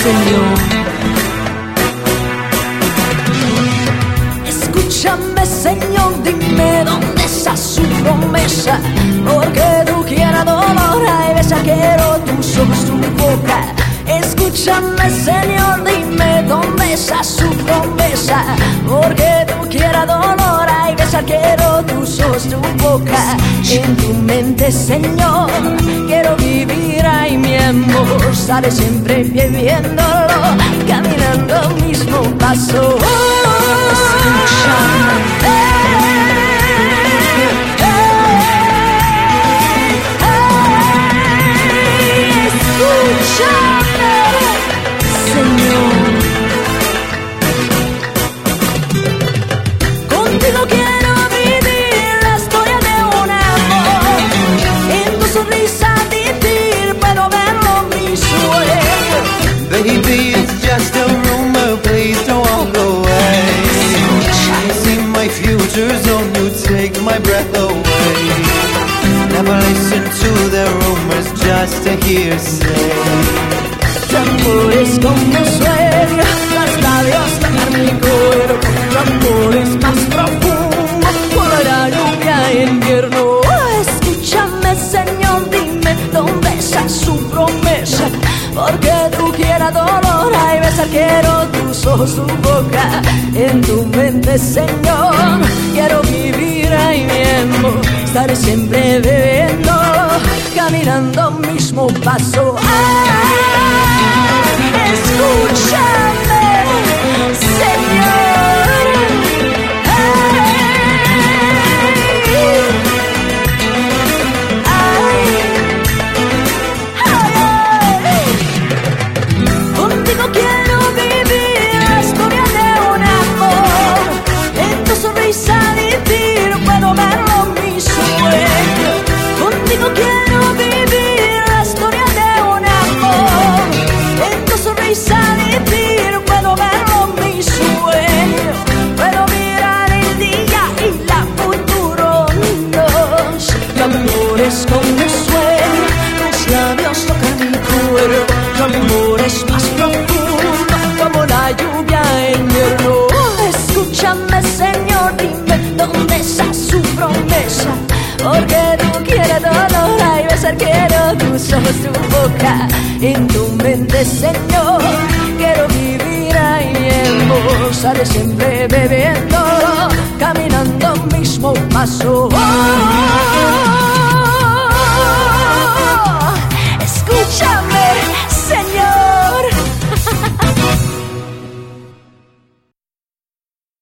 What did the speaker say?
Señor. Escúchame, Señor, dime dónde está su promesa, porque tú quieras dolor, ay, besa, quiero tus ojos, tu boca. Escúchame, Señor, dime dónde está su promesa, porque tú quieras dolor, ay, besa, quiero tus ojos, tu boca. En tu mente, Señor, quiero vivir, ay, mi amor, estaré siempre viviéndolo, caminando al mismo paso. Contigo quiero vivir la historia de un amor, en tu sonrisa vivir, puedo verlo mi sueño. Baby, it's just a rumor, please don't walk away. I see my future zone, you take my breath away. Never listen to the rumors, just a hearsay. Tu amor es como un sueño, los labios tocan mi cuerpo. Tu amor es más profundo, por la lluvia en invierno. Escúchame, Señor, dime dónde está su promesa, porque tú quieras dolor, ay, besar, quiero tus ojos, tu boca. En tu mente, Señor, quiero vivir, ay, mi amor, estaré siempre bebiendo, caminando al mismo paso. Escúchame, Señor. Contigo quiero vivir la historia de un amor, en tu sonrisa vivir, puedo verlo mi sueño. Contigo quiero vivir la historia de un amor, en tu sonrisa vivir, puedo verlo mi sueño. Puedo mirar el día y la futuro nos. Tu amor es como un sueño, tus labios tocan mi cuerpo. Tu amor es más profundo, como la lluvia en invierno. Escúchame, Señor, dime dónde está su promesa, porque tú quieres dolor, ay, besar, quiero tus ojos, tu boca. En tu mente, Señor, quiero vivir, ay, mi amor, estaré siempre bebiendo, caminando al mismo paso.